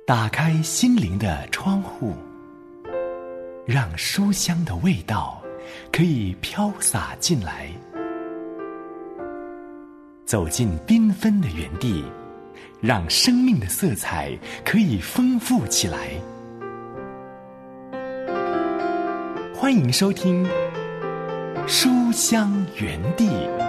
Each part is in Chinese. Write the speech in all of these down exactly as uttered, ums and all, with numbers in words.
打开心灵的窗户，让书香的味道可以飘洒进来。走进缤纷的园地，让生命的色彩可以丰富起来。欢迎收听书香园地。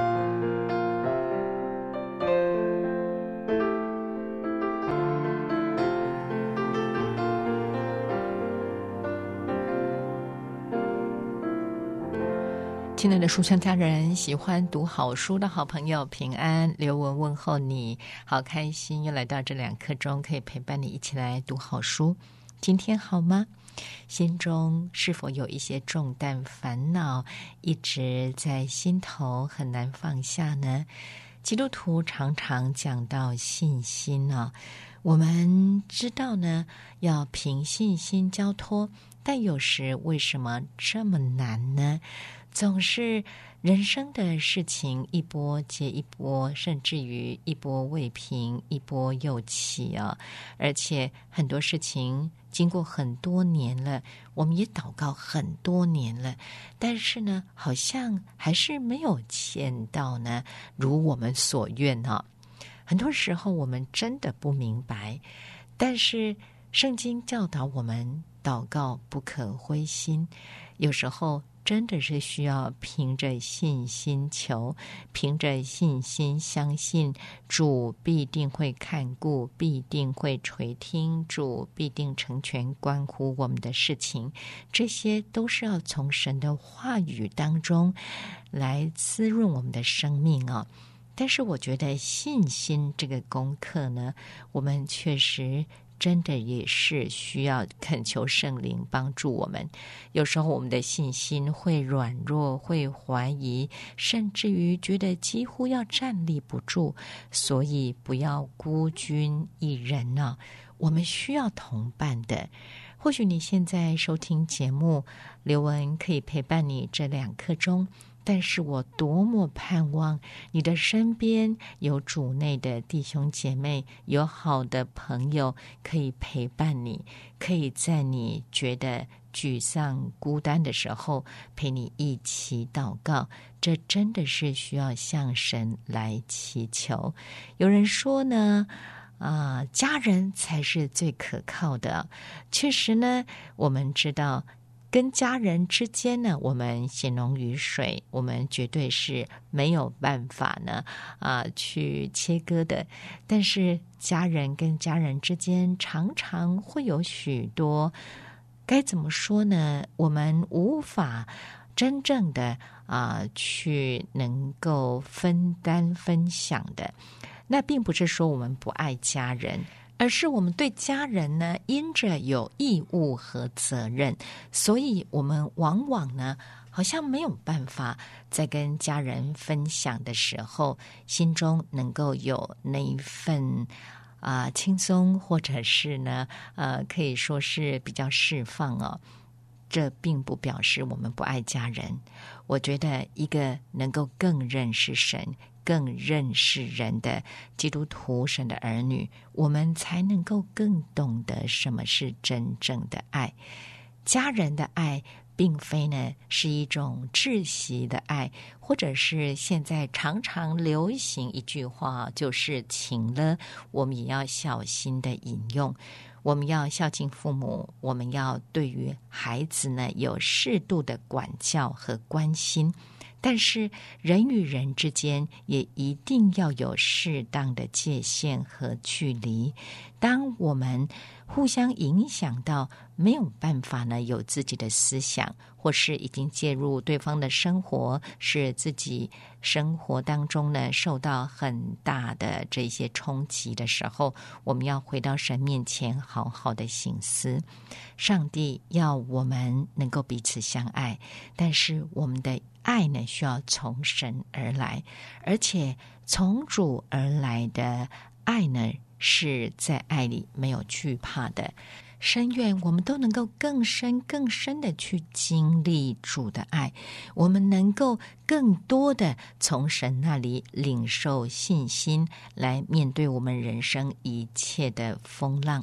亲爱的书香家人，喜欢读好书的好朋友平安，刘文问候你，好开心又来到这两刻钟，可以陪伴你一起来读好书。今天好吗？心中是否有一些重担烦恼一直在心头很难放下呢？基督徒常常讲到信心啊，我们知道呢，要凭信心交托，但有时为什么这么难呢？总是人生的事情一波接一波，甚至于一波未平一波又起啊！而且很多事情经过很多年了，我们也祷告很多年了，但是呢，好像还是没有见到呢如我们所愿啊！很多时候我们真的不明白，但是圣经教导我们祷告不可灰心，有时候真的是需要凭着信心求，凭着信心相信主必定会看顾，必定会垂听，主必定成全关乎我们的事情。这些都是要从神的话语当中来滋润我们的生命啊。但是我觉得信心这个功课呢，我们确实真的也是需要恳求圣灵帮助我们。有时候我们的信心会软弱，会怀疑，甚至于觉得几乎要站立不住，所以不要孤军一人啊，我们需要同伴的。或许你现在收听节目，刘文可以陪伴你这两刻钟，但是我多么盼望你的身边有主内的弟兄姐妹，有好的朋友可以陪伴你，可以在你觉得沮丧孤单的时候陪你一起祷告。这真的是需要向神来祈求。有人说呢啊、呃，家人才是最可靠的。确实呢，我们知道跟家人之间呢，我们血浓于水，我们绝对是没有办法呢啊、呃、去切割的。但是家人跟家人之间常常会有许多，该怎么说呢？我们无法真正的啊、呃、去能够分担分享的。那并不是说我们不爱家人，而是我们对家人呢，因着有义务和责任，所以我们往往呢，好像没有办法在跟家人分享的时候，心中能够有那一份啊、呃、轻松，或者是呢，呃，可以说是比较释放哦。这并不表示我们不爱家人。我觉得一个能够更认识神，更认识人的基督徒，神的儿女，我们才能够更懂得什么是真正的爱。家人的爱并非呢是一种窒息的爱，或者是现在常常流行一句话，就是请了我们也要小心的引用。我们要孝敬父母，我们要对于孩子呢有适度的管教和关心，但是人与人之间也一定要有适当的界限和距离。当我们互相影响到没有办法呢有自己的思想，或是已经介入对方的生活，使自己生活当中呢受到很大的这些冲击的时候，我们要回到神面前好好的省思。上帝要我们能够彼此相爱，但是我们的爱呢需要从神而来，而且从主而来的爱呢是在爱里没有惧怕的。深愿我们都能够更深更深的去经历主的爱，我们能够更多的从神那里领受信心，来面对我们人生一切的风浪。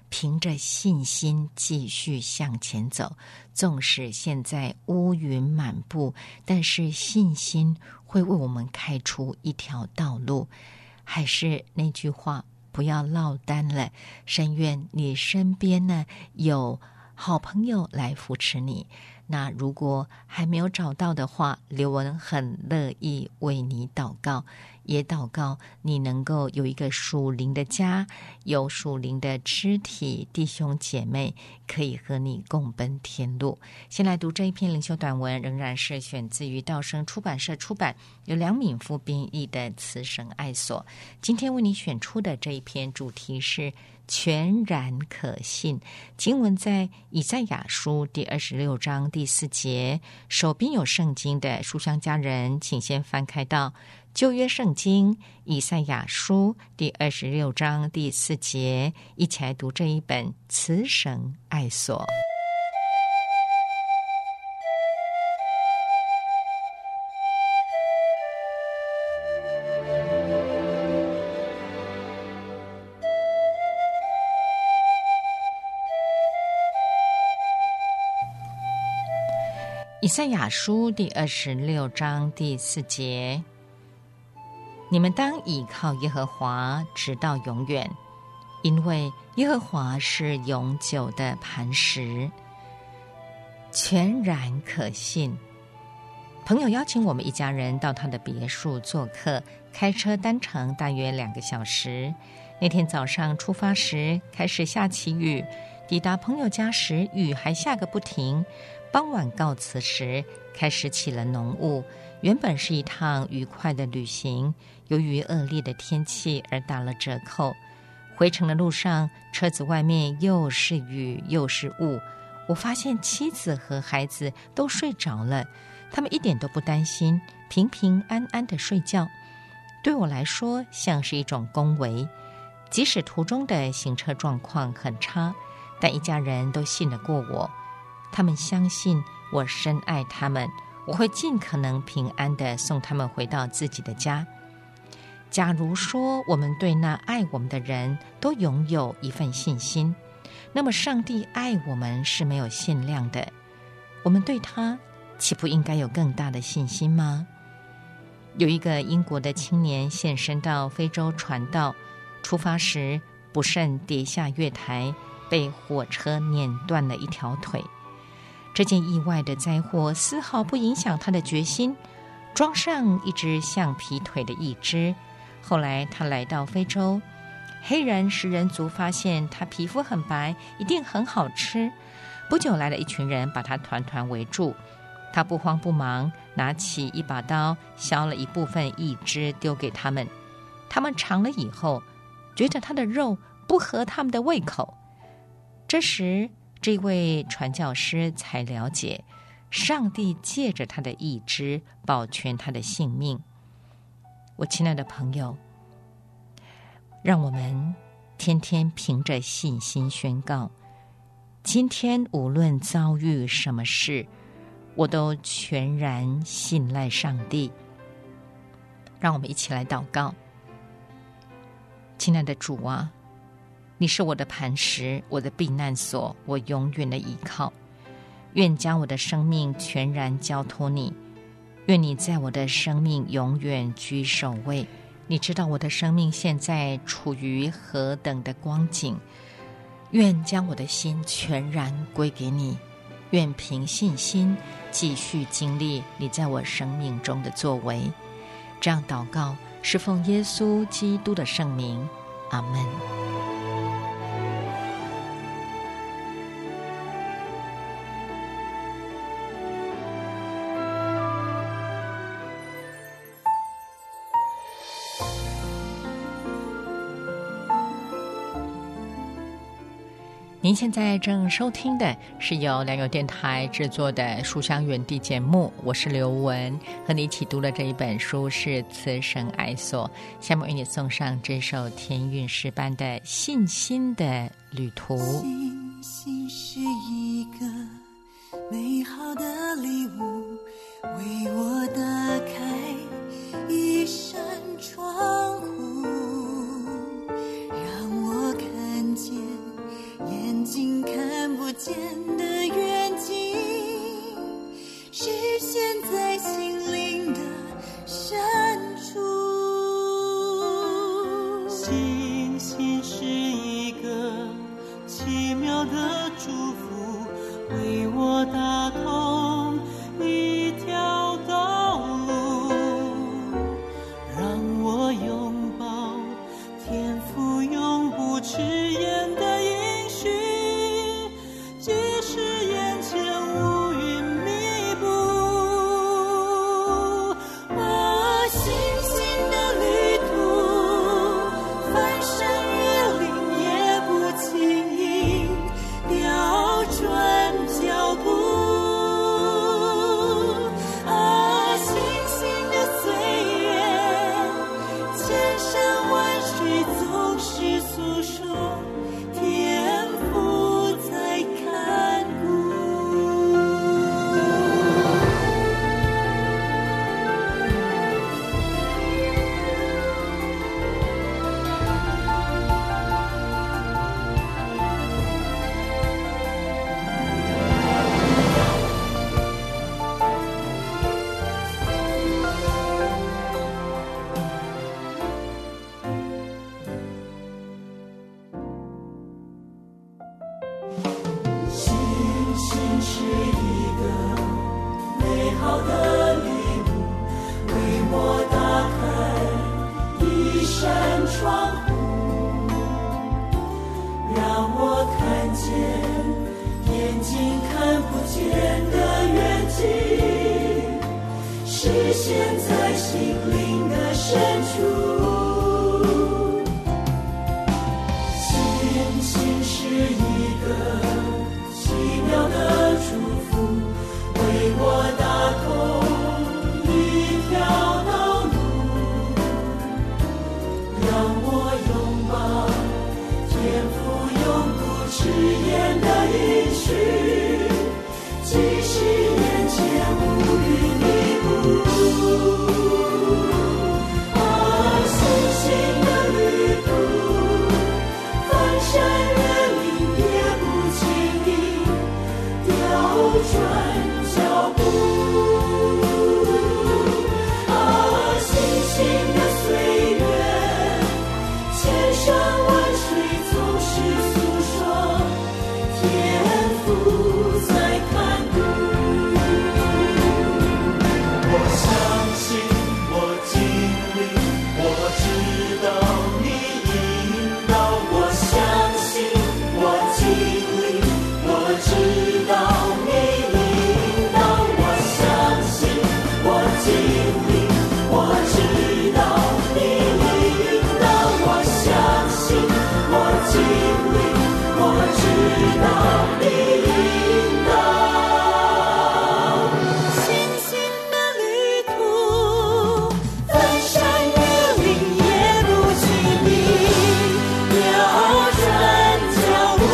凭着信心继续向前走，纵使现在乌云满布，但是信心会为我们开出一条道路。还是那句话，不要落单了，深愿你身边呢有好朋友来扶持你。那如果还没有找到的话，刘文很乐意为你祷告，也祷告你能够有一个属灵的家，有属灵的肢体弟兄姐妹可以和你共奔天路。先来读这一篇灵修短文，仍然是选自于道生出版社出版，由梁敏夫编译的慈神爱所。今天为你选出的这一篇主题是全然可信，经文在以赛亚书第二十六章第四节。手边有圣经的书香家人，请先翻开到旧约圣经以赛亚书第二十六章第四节，一起来读这一本慈神爱所。以赛亚书第二十六章第四节，你们当倚靠耶和华直到永远，因为耶和华是永久的磐石，全然可信。朋友邀请我们一家人到他的别墅做客，开车单程大约两个小时。那天早上出发时开始下起雨，抵达朋友家时雨还下个不停。傍晚告辞时开始起了浓雾，原本是一趟愉快的旅行，由于恶劣的天气而打了折扣。回程的路上，车子外面又是雨又是雾，我发现妻子和孩子都睡着了，他们一点都不担心，平平安安地睡觉。对我来说像是一种恭维，即使途中的行车状况很差，但一家人都信得过我。他们相信我深爱他们，我会尽可能平安地送他们回到自己的家。假如说我们对那爱我们的人都拥有一份信心，那么上帝爱我们是没有限量的，我们对他岂不应该有更大的信心吗？有一个英国的青年现身到非洲传道，出发时不慎跌下月台，被火车碾断了一条腿。这件意外的灾祸丝毫不影响他的决心，装上一只橡皮腿的义肢。后来他来到非洲，黑人食人族发现他皮肤很白，一定很好吃。不久来了一群人把他团团围住，他不慌不忙拿起一把刀，削了一部分义肢丢给他们。他们尝了以后，觉得他的肉不合他们的胃口。这时这位传教师才了解，上帝借着他的义肢保全他的性命。我亲爱的朋友，让我们天天凭着信心宣告，今天无论遭遇什么事，我都全然信赖上帝。让我们一起来祷告。亲爱的主啊，你是我的磐石，我的避难所，我永远的依靠。愿将我的生命全然交托你，愿你在我的生命永远居首位。你知道我的生命现在处于何等的光景，愿将我的心全然归给你，愿凭信心继续经历你在我生命中的作为。这样祷告是奉耶稣基督的圣名，阿们。您现在正收听的是由良友电台制作的书香园地节目，我是刘文，和你一起读的这一本书是慈神爱所。下面为你送上这首天韵诗班的信心的旅途。 信心是一个美好的礼物，为我打开一扇窗户，让我看见好的礼物为我打开一扇窗户，让我看见眼睛看不见的远景，实现在心灵的深处。星星是一个奇妙的祝福，为我打通一条道路，让我拥抱天父永不迟延的应许，即使眼前乌云密布。啊，星星的旅途，翻山越岭也不轻易调转脚步。啊，星星的岁月，千山万水总是诉说天父在看顾。我相信，我经历，我知道你引导。我相信，我经历，我知道你引导。我相信，我经历，我知道你引导。我相信，我经历，我知道你引导。星星的旅途，翻山越岭也不轻易调转脚步。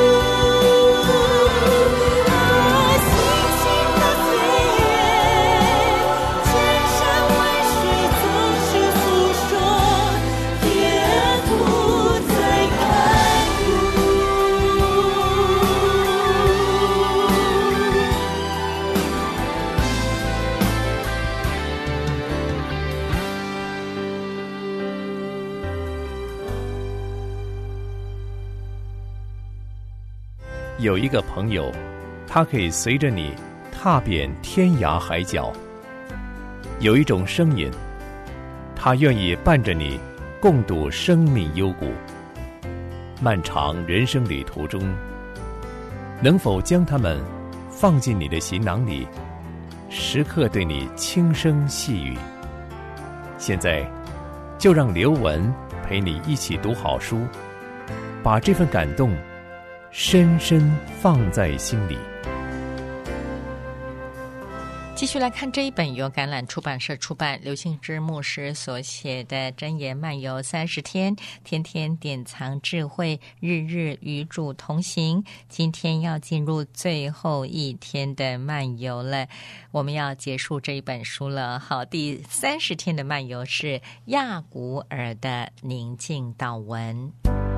啊，星星的岁月，千山万水总是诉说天父在看顾。 有一个朋友，他可以随着你踏遍天涯海角；有一种声音，他愿意伴着你共度生命幽谷。漫长人生旅途中，能否将他们放进你的行囊里，时刻对你轻声细语？现在，就让刘文陪你一起读好书，把这份感动深深放在心里。 继续来看这一本由橄榄出版社出版，刘信之牧师所写的《箴言漫游三十天》，天天典藏智慧，日日与主同行。今天要进入最后一天的漫游了，我们要结束这一本书了。好，第三十天的漫游是亚古尔的宁静祷文。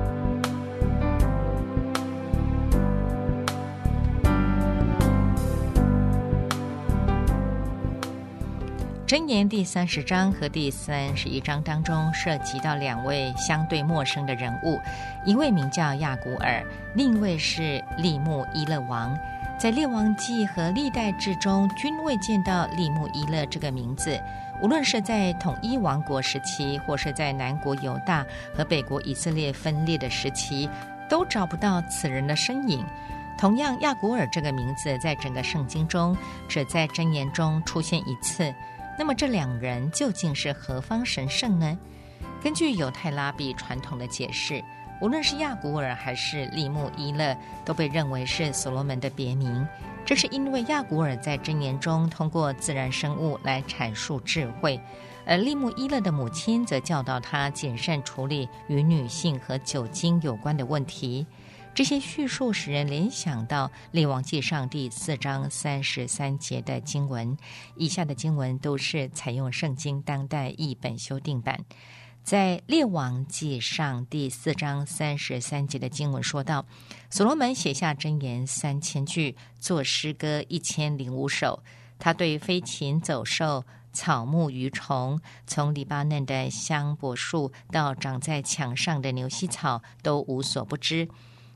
箴言第三十章和第三十一章当中涉及到两位相对陌生的人物，一位名叫亚古尔，另一位是利木伊勒王。在列王记和历代志中均未见到利木伊勒这个名字，无论是在统一王国时期，或是在南国犹大和北国以色列分裂的时期，都找不到此人的身影。同样，亚古尔这个名字在整个圣经中只在箴言中出现一次。那么这两人究竟是何方神圣呢？根据犹太拉比传统的解释，无论是亚古尔还是利木伊勒，都被认为是所罗门的别名。这是因为亚古尔在箴言中通过自然生物来阐述智慧，而利木伊勒的母亲则教导他谨慎处理与女性和酒精有关的问题。这些叙述使人联想到列王纪上第四章三十三节的经文，以下的经文都是采用圣经当代译本修订版。在列王纪上第四章三十三节的经文说到，所罗门写下箴言三千句，作诗歌一千零五首。他对飞禽走兽、草木鱼虫，从黎巴嫩的香柏树到长在墙上的牛膝草，都无所不知。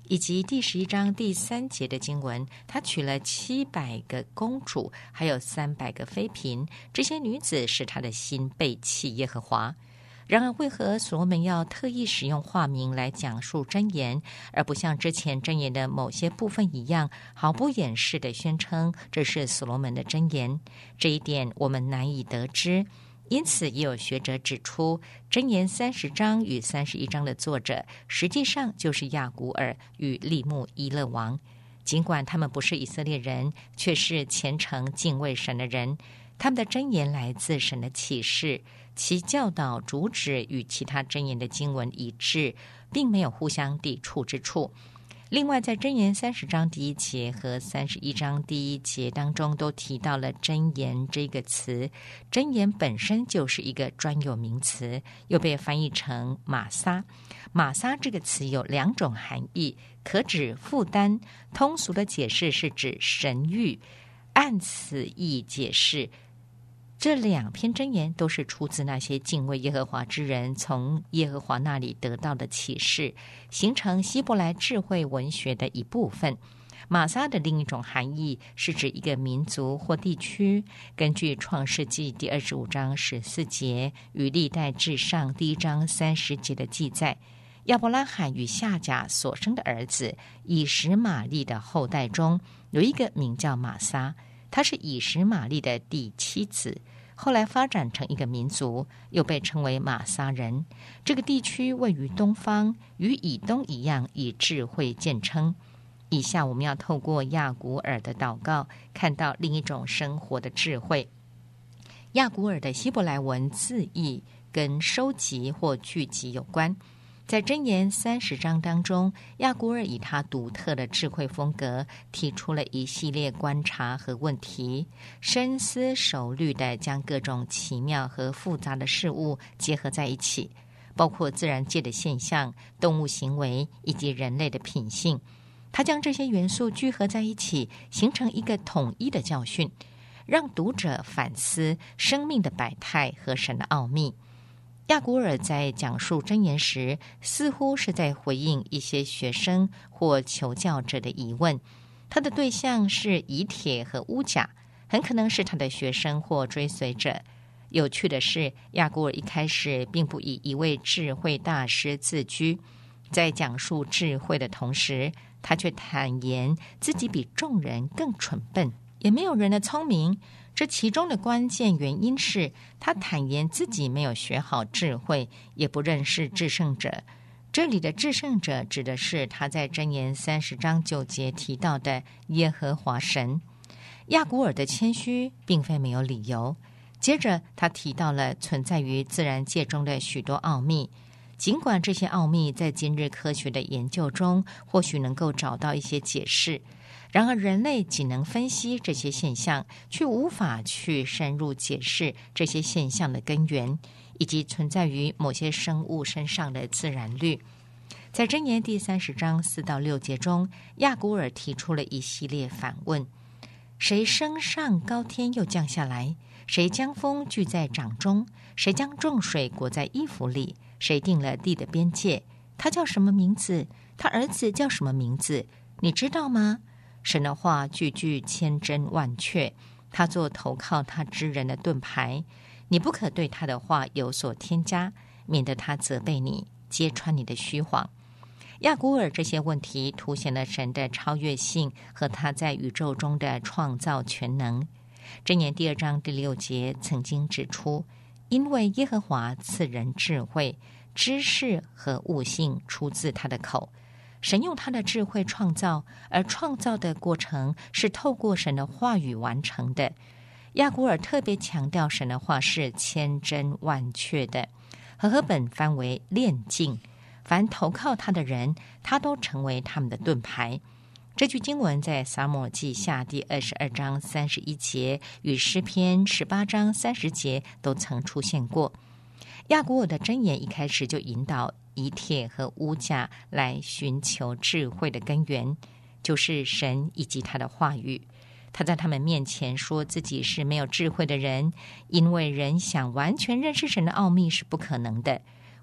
以及第十一章第三节的经文，他娶了七百个公主，还有三百个妃嫔，这些女子使他的心背弃耶和华。然而，为何所罗门要特意使用化名来讲述箴言，而不像之前箴言的某些部分一样，毫不掩饰地宣称这是所罗门的箴言？这一点我们难以得知。因此，也有学者指出，箴言三十章与三十一章的作者实际上就是亚古尔与利木伊勒王。尽管他们不是以色列人，却是虔诚敬畏神的人。他们的箴言来自神的启示，其教导主旨与其他箴言的经文一致，并没有互相抵触之处。另外，在箴言三十章第一节和三十一章第一节当中都提到了箴言这个词。箴言本身就是一个专有名词，又被翻译成玛撒。玛撒这个词有两种含义，可指负担，通俗的解释是指神谕。按此意解释，这两篇箴言都是出自那些敬畏耶和华之人从耶和华那里得到的启示，形成希伯来智慧文学的一部分。玛撒的另一种含义是指一个民族或地区。根据创世纪第二十五章十四节与历代志上第一章三十节的记载，亚伯拉罕与夏甲所生的儿子以实玛利的后代中有一个名叫玛撒，他是以实玛利的第七子，后来发展成一个民族，又被称为玛撒人。这个地区位于东方，与以东一样以智慧见称。以下我们要透过亚古尔的祷告，看到另一种生活的智慧。亚古尔的希伯来文字义跟收集或聚集有关。在箴言三十章当中，亚古尔以他独特的智慧风格提出了一系列观察和问题，深思熟虑地将各种奇妙和复杂的事物结合在一起，包括自然界的现象、动物行为以及人类的品性。他将这些元素聚合在一起，形成一个统一的教训，让读者反思生命的百态和神的奥秘。亚古尔在讲述箴言时，似乎是在回应一些学生或求教者的疑问。他的对象是以帖和乌甲，很可能是他的学生或追随者。有趣的是，亚古尔一开始并不以一位智慧大师自居，在讲述智慧的同时，他却坦言自己比众人更蠢笨，也没有人的聪明。这其中的关键原因是他坦言自己没有学好智慧，也不认识至圣者。这里的至圣者指的是他在箴言三十章九节提到的耶和华神。亚古尔的谦虚并非没有理由。接着他提到了存在于自然界中的许多奥秘，尽管这些奥秘在今日科学的研究中或许能够找到一些解释，然而人类仅能分析这些现象，却无法去深入解释这些现象的根源，以及存在于某些生物身上的自然律。在箴言第三十章四到六节中，亚古尔提出了一系列反问：谁升上高天又降下来？谁将风聚在掌中？谁将众水裹在衣服里？谁定了地的边界？他叫什么名字？他儿子叫什么名字？你知道吗？神的话句句千真万确，他做投靠他之人的盾牌。你不可对他的话有所添加，免得他责备你，揭穿你的虚谎。亚古尔这些问题凸显了神的超越性和他在宇宙中的创造全能。箴言第二章第六节曾经指出，因为耶和华赐人智慧，知识和悟性出自他的口。神用他的智慧创造，而创造的过程是透过神的话语完成的。亚古尔特别强调神的话是千真万确的，和合本翻为炼净，凡投靠他的人，他都成为他们的盾牌。这句经文在撒母耳记下第二十二章三十一节与诗篇十八章三十节都曾出现过。亚古尔的箴言一开始就引导以帖和乌甲来寻求智慧的根源，就是神以及他的话语。他在他们面前说自己是没有智慧的人，因为人想完全认识神的奥秘是不可能的。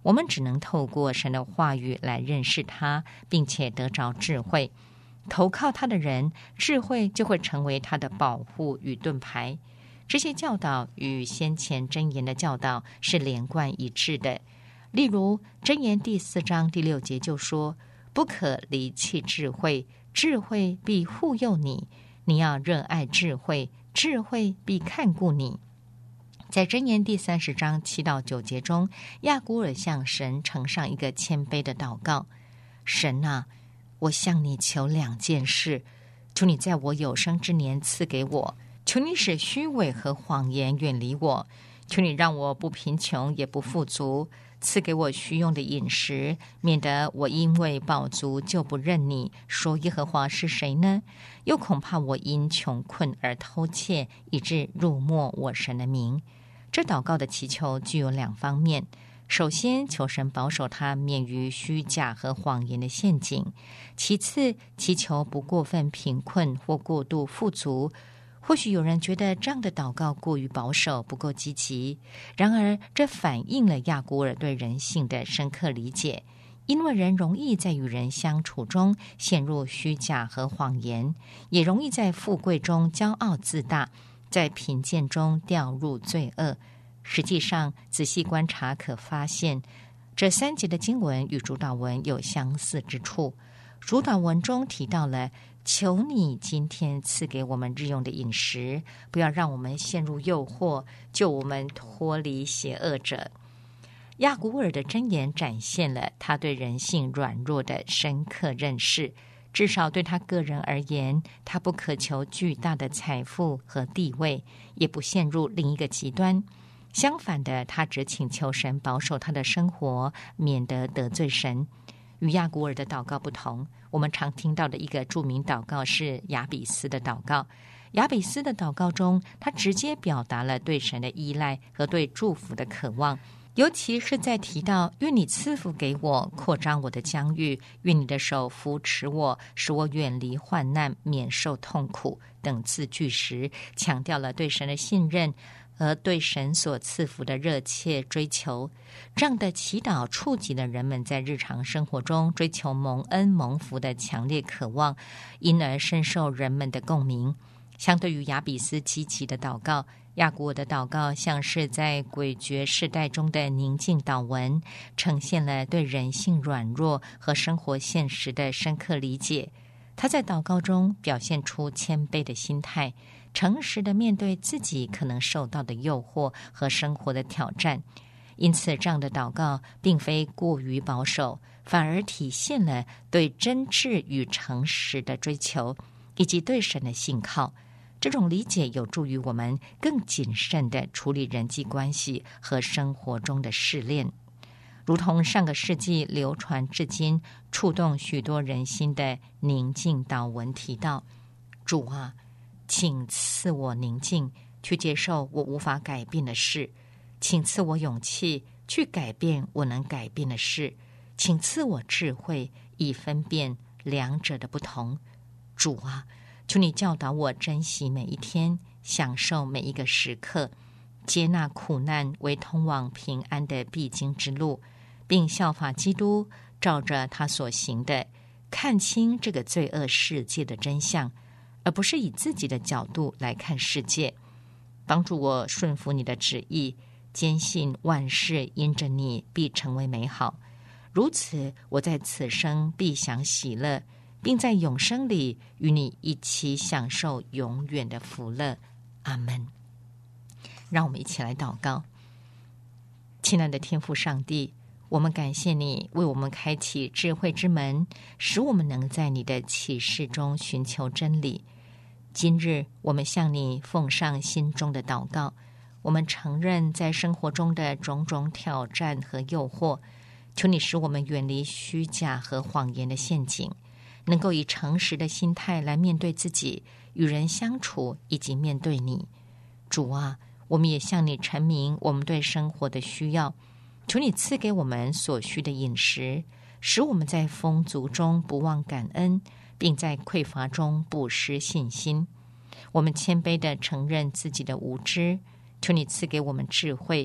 我们只能透过神的话语来认识他，并且得着智慧。投靠他的人，智慧就会成为他的保护与盾牌。这些教导与先前箴言的教导是连贯一致的。例如箴言第四章第六节就说，不可离弃智慧，智慧必护佑你，你要热爱智慧，智慧必看顾你。在箴言第三十章七到九节中，亚古尔向神呈上一个谦卑的祷告：神啊，我向你求两件事，求你在我有生之年赐给我，求你使虚伪和谎言远离我，求你让我不贫穷也不富足，赐给我虚用的饮食，免得我因为饱足就不认你，说耶和华是谁呢？又恐怕我因穷困而偷窃，以致辱没我神的名。这祷告的祈求具有两方面，首先求神保守他免于虚假和谎言的陷阱，其次祈求不过分贫困或过度富足。或许有人觉得这样的祷告过于保守，不够积极，然而这反映了亚古尔对人性的深刻理解。因为人容易在与人相处中陷入虚假和谎言，也容易在富贵中骄傲自大，在贫贱中掉入罪恶。实际上仔细观察可发现，这三节的经文与主导文有相似之处。主导文中提到了求你今天赐给我们日用的饮食，不要让我们陷入诱惑，救我们脱离邪恶者。亚古尔的箴言展现了他对人性软弱的深刻认识，至少对他个人而言，他不渴求巨大的财富和地位，也不陷入另一个极端。相反的，他只请求神保守他的生活，免得得罪神。与亚古尔的祷告不同，我们常听到的一个著名祷告是亚比斯的祷告。亚比斯的祷告中，他直接表达了对神的依赖和对祝福的渴望，尤其是在提到愿你赐福给我，扩张我的疆域，愿你的手扶持我，使我远离患难，免受痛苦等字句时，强调了对神的信任和对神所赐福的热切追求。这样的祈祷触及了人们在日常生活中追求蒙恩蒙福的强烈渴望，因而深受人们的共鸣。相对于亚比斯积极的祷告，亚古尔的祷告像是在诡谲世代中的宁静祷文，呈现了对人性软弱和生活现实的深刻理解。他在祷告中表现出谦卑的心态，诚实地面对自己可能受到的诱惑和生活的挑战。因此，这样的祷告并非过于保守，反而体现了对真挚与诚实的追求，以及对神的信靠。这种理解有助于我们更谨慎地处理人际关系和生活中的试炼。如同上个世纪流传至今、触动许多人心的宁静祷文提到：主啊，请赐我宁静，去接受我无法改变的事；请赐我勇气，去改变我能改变的事；请赐我智慧，以分辨两者的不同。主啊，求你教导我珍惜每一天，享受每一个时刻，接纳苦难为通往平安的必经之路，并效法基督，照着他所行的，看清这个罪恶世界的真相，而不是以自己的角度来看世界。帮助我顺服你的旨意，坚信万事因着你必成为美好。如此，我在此生必享喜乐，并在永生里与你一起享受永远的福乐。阿们。让我们一起来祷告。亲爱的天父上帝，我们感谢你为我们开启智慧之门，使我们能在你的启示中寻求真理。今日我们向你奉上心中的祷告，我们承认在生活中的种种挑战和诱惑，求你使我们远离虚假和谎言的陷阱，能够以诚实的心态来面对自己、与人相处以及面对你。主啊，我们也向你陈明我们对生活的需要，求你赐给我们所需的饮食，使我们在丰足中不忘感恩，并在匮乏中不失信心。我们谦卑地承认自己的无知，求你赐给我们智慧，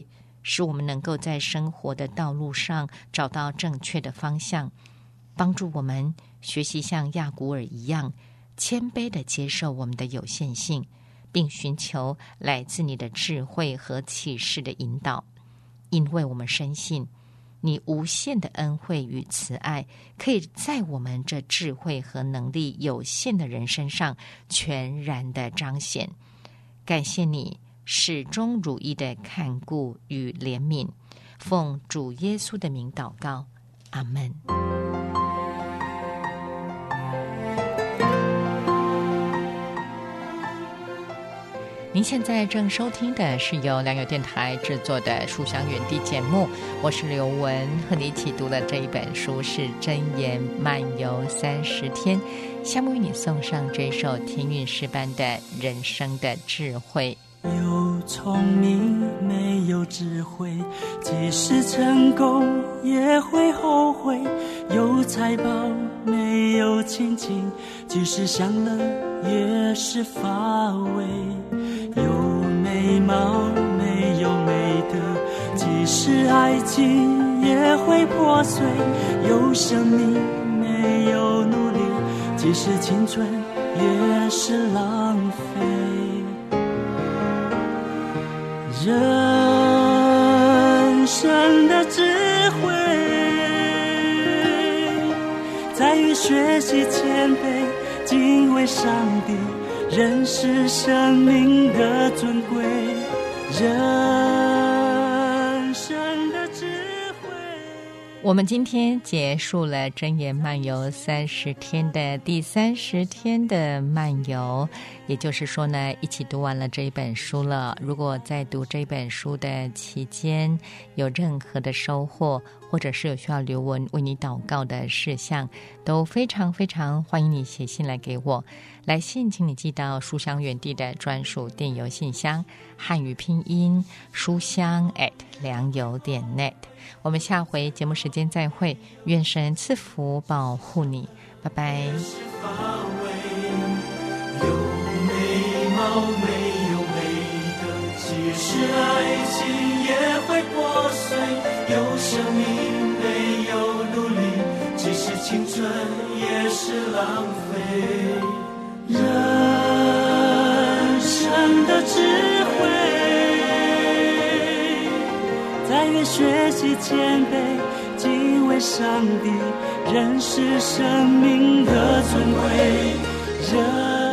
使我们能够在生活的道路上找到正确的方向，帮助我们学习像亚古尔一样谦卑地接受我们的有限性，并寻求来自你的智慧和启示的引导。因为我们深信你无限的恩惠与慈爱可以在我们这智慧和能力有限的人身上全然的彰显。感谢你始终如一的看顾与怜悯，奉主耶稣的名祷告，阿们。您现在正收听的是由良友电台制作的书香园地节目，我是刘文，和你一起读的这一本书是《箴言漫游三十天》，项目与你送上这首天韵诗般的人生的智慧。 有聪明没有智慧，即使成功也会后悔；有财宝没有亲情，即使享乐也是乏味；有美貌没有美德，即使爱情也会破碎；有生命没有努力，即使青春也是浪费。人生的智慧在于学习谦卑，敬畏上帝，认识生命的尊贵。人生的智慧。 我们今天结束了箴言漫游三十天的第三十天的漫游，也就是说呢，一起读完了这一本书了。如果在读这本书的期间有任何的收获，或者是有需要刘文为你祷告的事项，都非常非常欢迎你写信来给我。来信请你寄到书香园地的专属电邮信箱，汉语拼音书香 at 良友点 net。 我们下回节目时间再会，愿神赐福保护你，拜拜。 有美貌没有美德，即使爱情也会破碎；有生命没有努力，即使青春也是浪费。人生的智慧在于学习谦卑，敬畏上帝，认识生命的尊贵。人